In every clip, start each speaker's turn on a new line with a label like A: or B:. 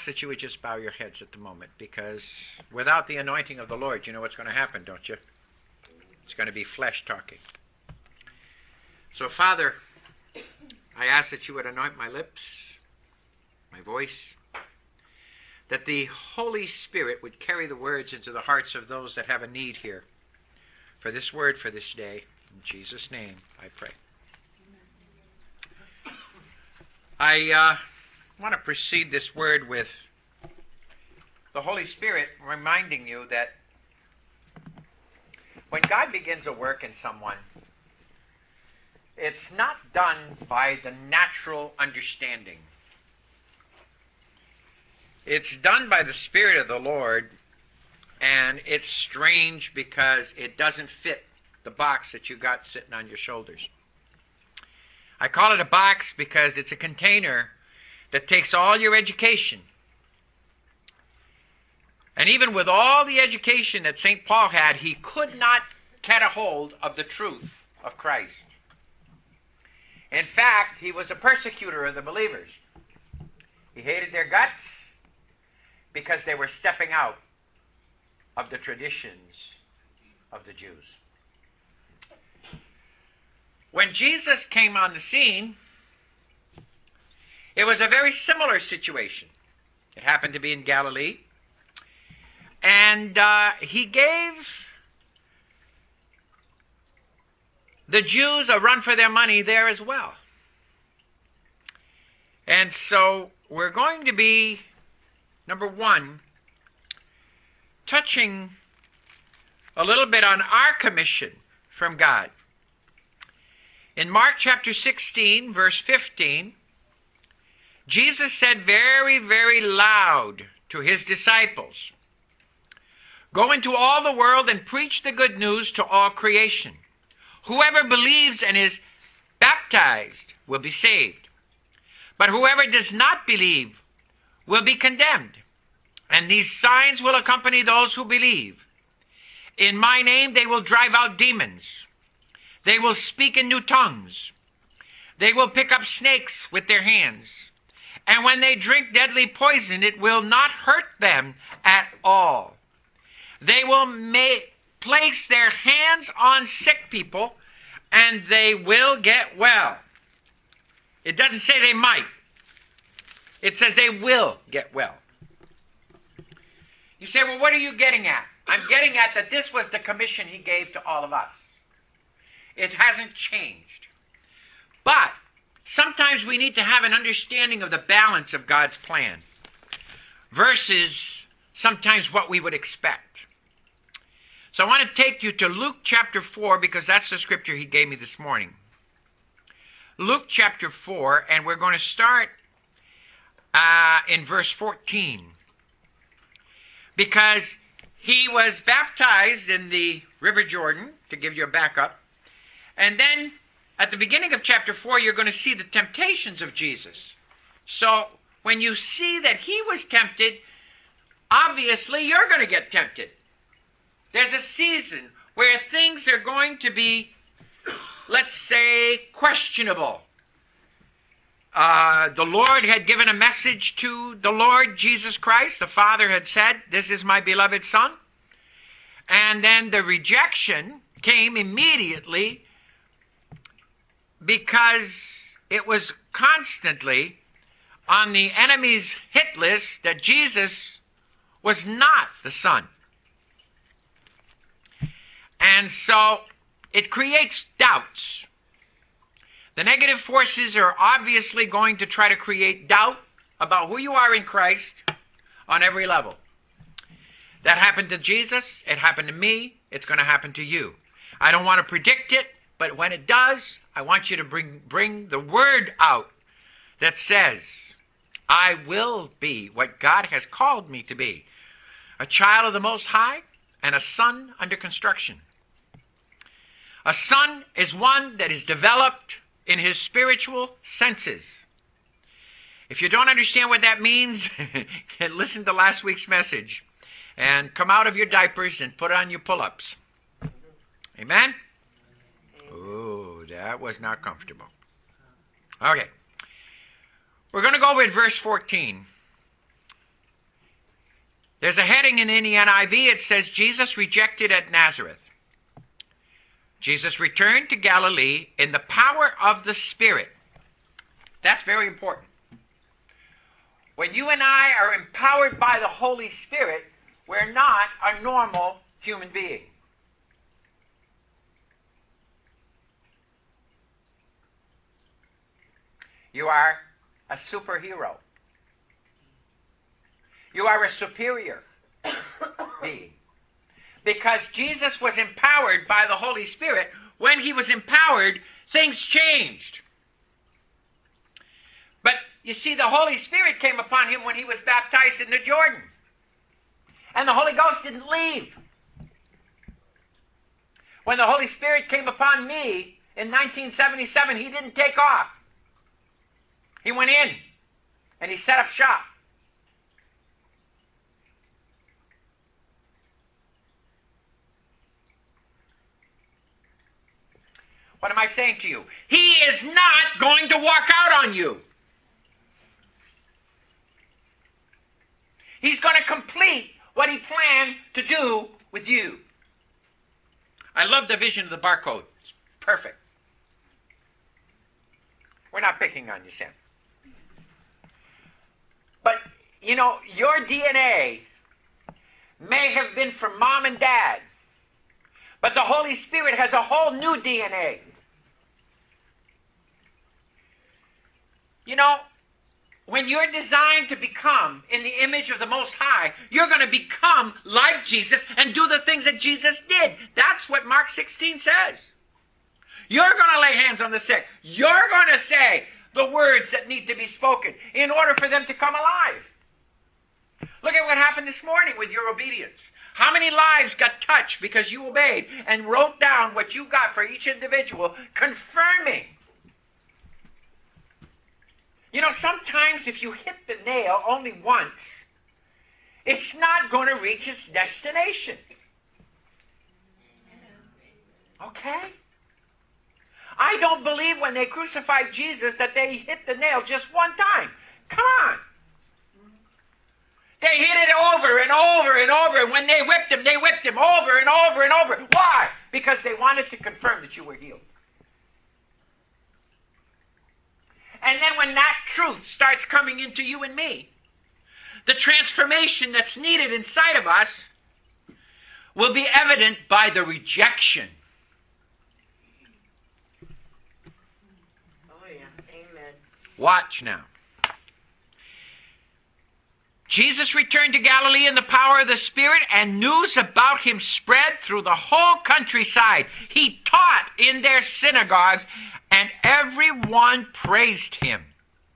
A: ask that you would just bow your heads at the moment, because without the anointing of the Lord, you know what's going to happen, don't you? It's going to be flesh talking. So, Father, I ask that you would anoint my lips, my voice, that the Holy Spirit would carry the words into the hearts of those that have a need here for this word for this day. In Jesus' name, I pray. I want to precede this word with the Holy Spirit reminding you that when God begins a work in someone, it's not done by the natural understanding. It's done by the Spirit of the Lord, and it's strange because it doesn't fit the box that you got sitting on your shoulders. I call it a box because it's a container that takes all your education. And even with all the education that St. Paul had, he could not get a hold of the truth of Christ. In fact, he was a persecutor of the believers. He hated their guts because they were stepping out of the traditions of the Jews. When Jesus came on the scene, it was a very similar situation. It happened to be in Galilee. And he gave the Jews a run for their money there as well. And so we're going to be, number one, touching a little bit on our commission from God. In Mark chapter 16, verse 15, Jesus said very, very loud to his disciples, "Go into all the world and preach the good news to all creation. Whoever believes and is baptized will be saved. But whoever does not believe will be condemned. And these signs will accompany those who believe. In my name they will drive out demons. They will speak in new tongues. They will pick up snakes with their hands. And when they drink deadly poison, it will not hurt them at all. They will place their hands on sick people, and they will get well." It doesn't say they might. It says they will get well. You say, well, what are you getting at? I'm getting at that this was the commission he gave to all of us. It hasn't changed. But sometimes we need to have an understanding of the balance of God's plan versus sometimes what we would expect. So I want to take you to Luke chapter 4 because that's the scripture he gave me this morning. Luke chapter 4, and we're going to start in verse 14. Because he was baptized in the River Jordan, to give you a backup. And then at the beginning of chapter 4, you're going to see the temptations of Jesus. So when you see that he was tempted, obviously you're going to get tempted. There's a season where things are going to be, let's say, questionable. The Lord had given a message to the Lord Jesus Christ. The Father had said, "This is my beloved Son." And then the rejection came immediately because it was constantly on the enemy's hit list that Jesus was not the Son. And so it creates doubts. The negative forces are obviously going to try to create doubt about who you are in Christ on every level. That happened to Jesus. It happened to me. It's going to happen to you. I don't want to predict it, but when it does, I want you to bring the word out that says, I will be what God has called me to be, a child of the Most High and a son under construction. A son is one that is developed in his spiritual senses. If you don't understand what that means, listen to last week's message and come out of your diapers and put on your pull-ups. Amen? Oh, that was not comfortable. Okay. We're going to go over at verse 14. There's a heading in the NIV. It says, Jesus rejected at Nazareth. Jesus returned to Galilee in the power of the Spirit. That's very important. When you and I are empowered by the Holy Spirit, we're not a normal human being. You are a superhero. You are a superior being. Because Jesus was empowered by the Holy Spirit. When he was empowered, things changed. But you see, the Holy Spirit came upon him when he was baptized in the Jordan. And the Holy Ghost didn't leave. When the Holy Spirit came upon me in 1977, he didn't take off. He went in and he set up shop. What am I saying to you? He is not going to walk out on you. He's going to complete what he planned to do with you. I love the vision of the barcode. It's perfect. We're not picking on you, Sam. But, you know, your DNA may have been from mom and dad, but the Holy Spirit has a whole new DNA. You know, when you're designed to become in the image of the Most High, you're going to become like Jesus and do the things that Jesus did. That's what Mark 16 says. You're going to lay hands on the sick. You're going to say the words that need to be spoken in order for them to come alive. Look at what happened this morning with your obedience. How many lives got touched because you obeyed and wrote down what you got for each individual, confirming. You know, sometimes if you hit the nail only once, it's not going to reach its destination. Okay? I don't believe when they crucified Jesus that they hit the nail just one time. Come on. They hit it over and over and over. And when they whipped him over and over and over. Why? Because they wanted to confirm that you were healed. And then when that truth starts coming into you and me, the transformation that's needed inside of us will be evident by the rejection.
B: Oh yeah, amen.
A: Watch now. Jesus returned to Galilee in the power of the Spirit, and news about him spread through the whole countryside. He taught in their synagogues, and everyone praised him.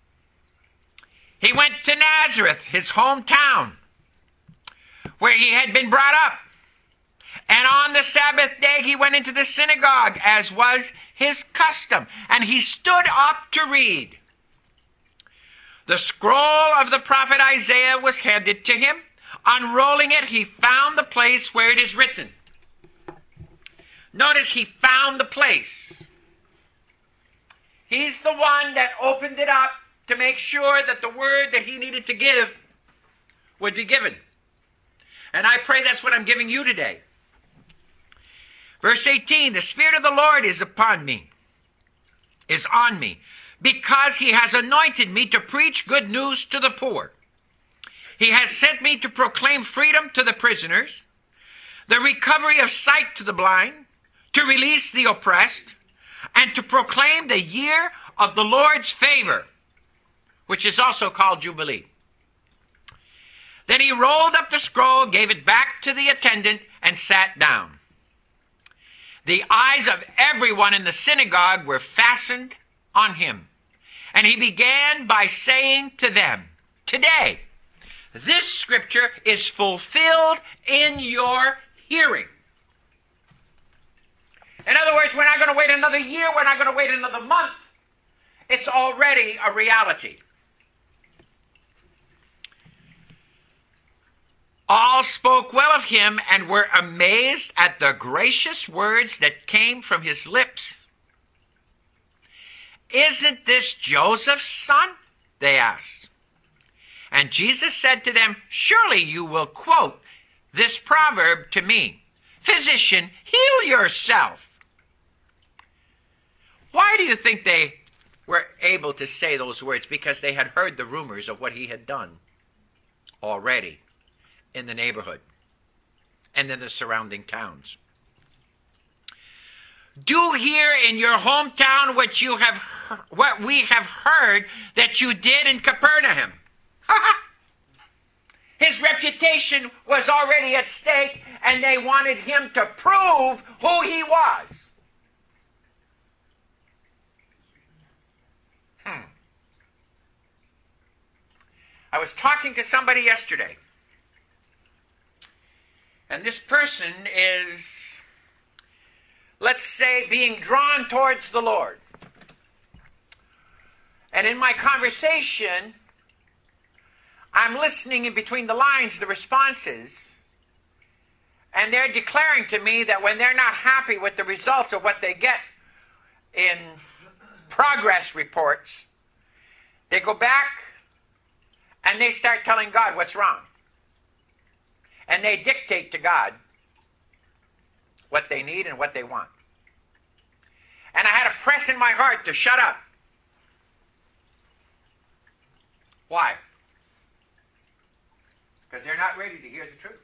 A: He went to Nazareth, his hometown, where he had been brought up. And on the Sabbath day he went into the synagogue, as was his custom, and he stood up to read. The scroll of the prophet Isaiah was handed to him. Unrolling it, he found the place where it is written. Notice he found the place. He's the one that opened it up to make sure that the word that he needed to give would be given. And I pray that's what I'm giving you today. Verse 18, the Spirit of the Lord is on me, because he has anointed me to preach good news to the poor. He has sent me to proclaim freedom to the prisoners, the recovery of sight to the blind, to release the oppressed, and to proclaim the year of the Lord's favor, which is also called Jubilee. Then he rolled up the scroll, gave it back to the attendant, and sat down. The eyes of everyone in the synagogue were fastened on him. And he began by saying to them, today, this scripture is fulfilled in your hearing. In other words, we're not going to wait another year. We're not going to wait another month. It's already a reality. All spoke well of him and were amazed at the gracious words that came from his lips. Isn't this Joseph's son? They asked. And Jesus said to them, surely you will quote this proverb to me, physician, heal yourself. Why do you think they were able to say those words? Because they had heard the rumors of what he had done already in the neighborhood and in the surrounding towns. Do here in your hometown what we have heard that you did in Capernaum. His reputation was already at stake, and they wanted him to prove who he was. I was talking to somebody yesterday, and this person is, let's say, being drawn towards the Lord. And in my conversation, I'm listening in between the lines, the responses, and they're declaring to me that when they're not happy with the results of what they get in progress reports, they go back and they start telling God what's wrong. And they dictate to God what they need and what they want. And I had a press in my heart to shut up. Why? Because they're not ready to hear the truth.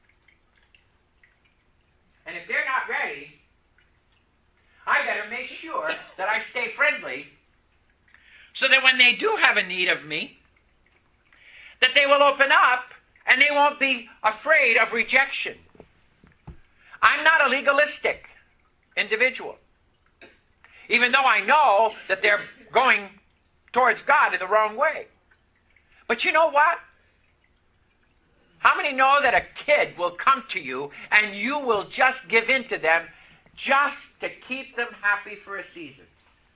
A: And if they're not ready, I better make sure that I stay friendly so that when they do have a need of me, that they will open up and they won't be afraid of rejection. I'm not a legalistic individual, even though I know that they're going towards God in the wrong way. But you know what? How many know that a kid will come to you and you will just give in to them just to keep them happy for a season?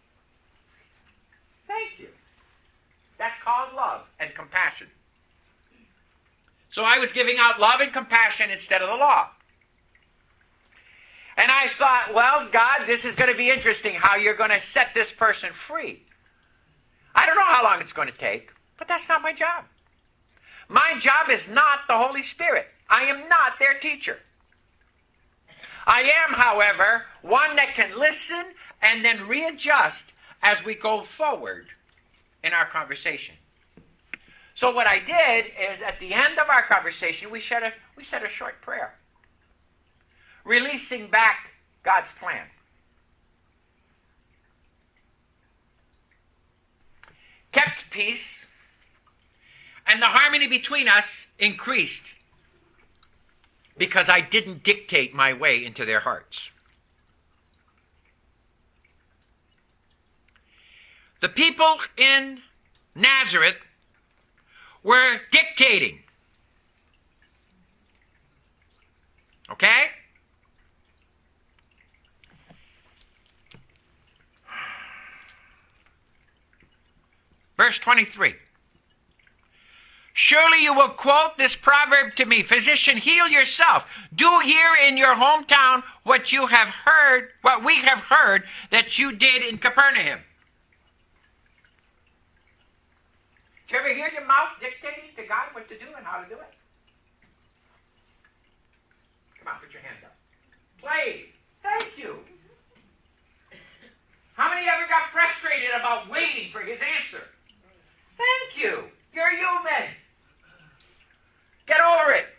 A: Thank you. That's called love and compassion. So I was giving out love and compassion instead of the law. And I thought, well, God, this is going to be interesting how you're going to set this person free. I don't know how long it's going to take, but that's not my job. My job is not the Holy Spirit. I am not their teacher. I am, however, one that can listen and then readjust as we go forward in our conversation. So what I did is at the end of our conversation, we said a short prayer, releasing back God's plan. Kept peace, and the harmony between us increased because I didn't dictate my way into their hearts. The people in Nazareth were dictating. Okay? Verse 23. Surely you will quote this proverb to me, physician, heal yourself. Do here in your hometown what we have heard that you did in Capernaum. Did you ever hear your mouth dictating to God what to do and how to do it? Come on, put your hand up. Please. Thank you. How many ever got frustrated about waiting for his answer? Thank you. You're human. Get over it.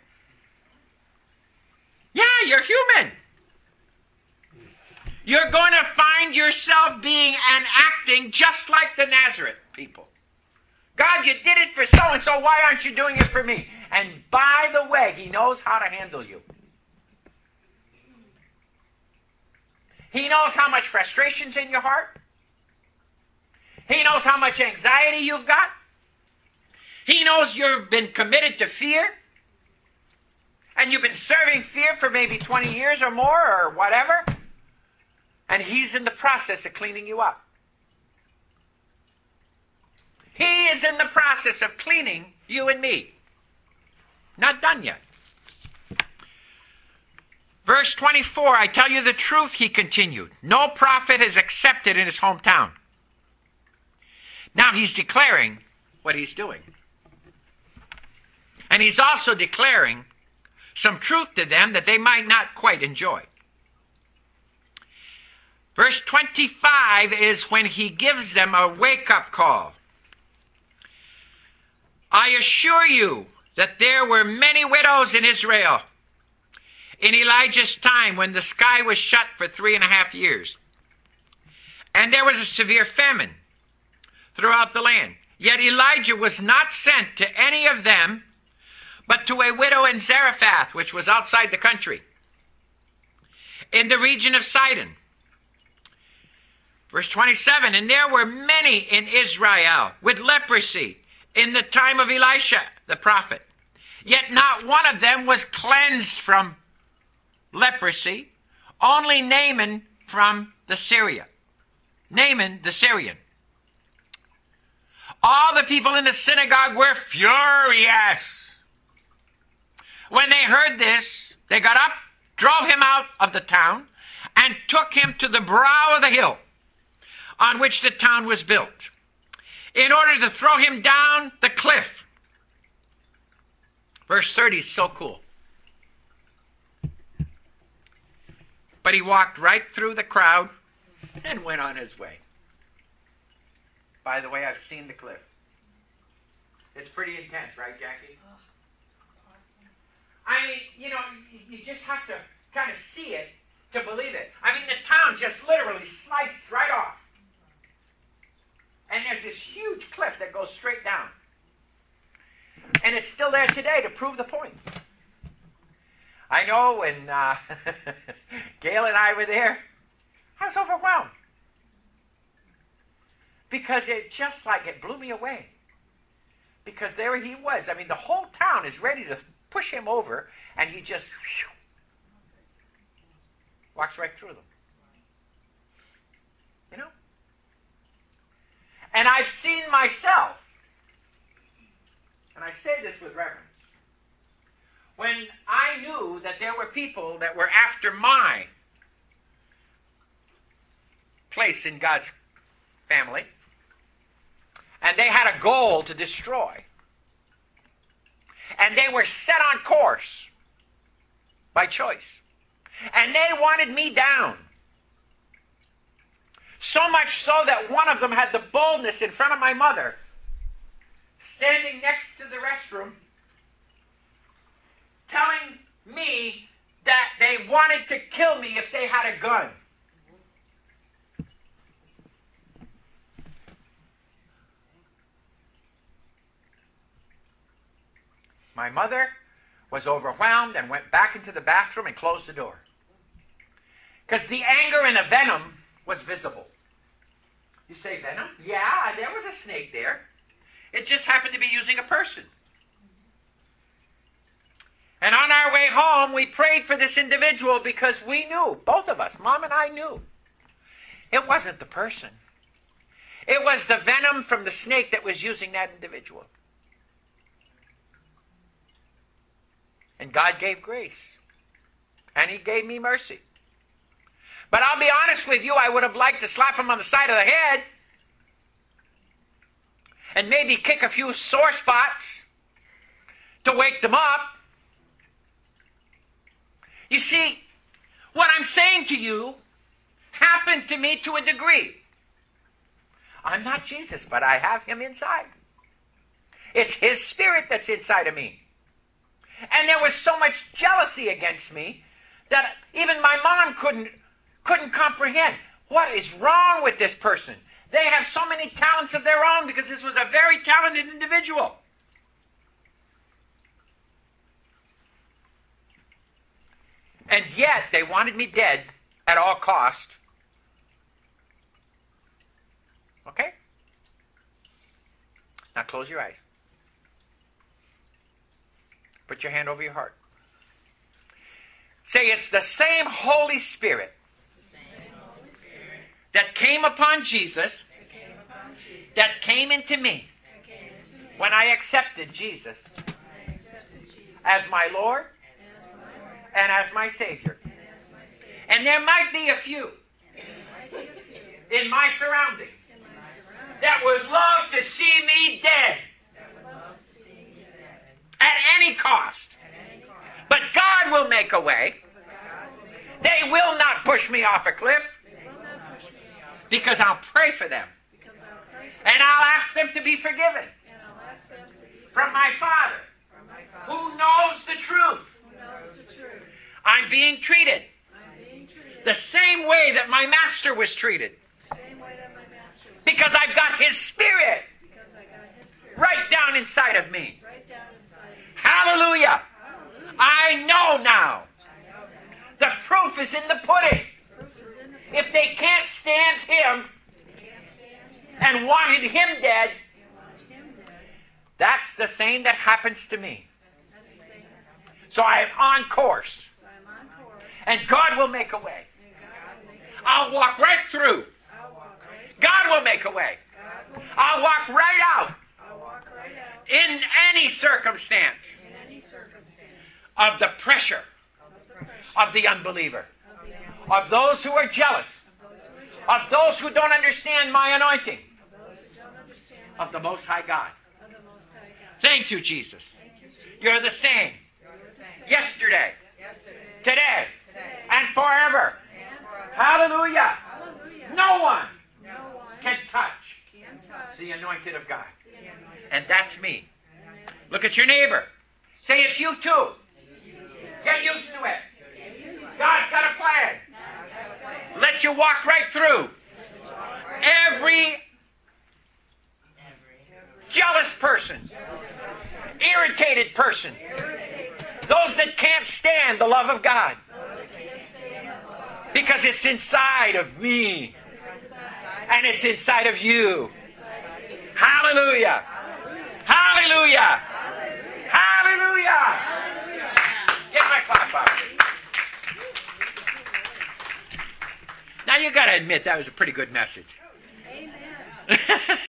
A: Yeah, you're human. You're going to find yourself being and acting just like the Nazareth people. God, you did it for so-and-so. Why aren't you doing it for me? And by the way, he knows how to handle you. He knows how much frustration's in your heart. He knows how much anxiety you've got. He knows you've been committed to fear. And you've been serving fear for maybe 20 years or more or whatever. And he's in the process of cleaning you up. He is in the process of cleaning you and me. Not done yet. Verse 24, I tell you the truth, he continued. No prophet is accepted in his hometown. Now he's declaring what he's doing. And he's also declaring some truth to them that they might not quite enjoy. Verse 25 is when he gives them a wake-up call. I assure you that there were many widows in Israel in Elijah's time when the sky was shut for 3.5 years. And there was a severe famine throughout the land. Yet Elijah was not sent to any of them, but to a widow in Zarephath, which was outside the country, in the region of Sidon. Verse 27, and there were many in Israel with leprosy in the time of Elisha the prophet. Yet not one of them was cleansed from leprosy, only Naaman from the Syria. Naaman the Syrian. All the people in the synagogue were furious. When they heard this, they got up, drove him out of the town, and took him to the brow of the hill on which the town was built, in order to throw him down the cliff. Verse 30 is so cool. But he walked right through the crowd and went on his way. By the way, I've seen the cliff. It's pretty intense, right, Jackie?
B: Oh, that's awesome.
A: I mean, you just have to kind of see it to believe it. I mean, the town just literally sliced right off. And there's this huge cliff that goes straight down. And it's still there today to prove the point. I know when Gail and I were there, I was overwhelmed. Because it blew me away. Because there he was. I mean, the whole town is ready to push him over, and he just walks right through them. You know? And I've seen myself, and I say this with reverence, when I knew that there were people that were after my place in God's family, and they had a goal to destroy, and they were set on course by choice, and they wanted me down. So much so that one of them had the boldness in front of my mother, standing next to the restroom, telling me that they wanted to kill me if they had a gun. My mother was overwhelmed and went back into the bathroom and closed the door. Because the anger and the venom was visible. You say venom? Yeah, there was a snake there. It just happened to be using a person. And on our way home, we prayed for this individual because we knew, both of us, Mom and I knew, it wasn't the person. It was the venom from the snake that was using that individual. And God gave grace. And he gave me mercy. But I'll be honest with you, I would have liked to slap him on the side of the head and maybe kick a few sore spots to wake them up. You see, what I'm saying to you happened to me to a degree. I'm not Jesus, but I have him inside. It's his spirit that's inside of me. And there was so much jealousy against me that even my mom couldn't comprehend. What is wrong with this person? They have so many talents of their own because this was a very talented individual. And yet they wanted me dead at all cost. Okay? Now close your eyes. Put your hand over your heart. Say, it's the same Holy Spirit that came upon Jesus, that came into me when I accepted Jesus as my Lord and as my Savior. And there might be a few in my surroundings that would love to see me dead at any cost. But God will make a way. They will not push me off a cliff because I'll pray for them. And I'll ask them to be forgiven from my Father who knows the truth. I'm being treated the same way that my Master was treated. Because I've got His Spirit right down inside of me. Hallelujah. I know now. The proof is in the pudding. If they can't stand Him and wanted Him dead, that's the same that happens to me. So I am on course. And God will make a way. I'll walk right through. God will make a way. I'll walk right out. In any circumstance of the pressure of the unbeliever, of those who are jealous, of those who don't understand my anointing, of the Most High God. Thank you, Jesus. You're the same. Yesterday, today, and forever. Hallelujah. No one can touch the anointed of God. And that's me. Look at your neighbor. Say it's you too. Get used to it. God's got a plan. Let you walk right through. Every jealous person, irritated person, those that can't stand the love of God, because it's inside of me and it's inside of you. Hallelujah. Hallelujah. Hallelujah. Get my clap up. Now you got to admit that was a pretty good message.
B: Amen.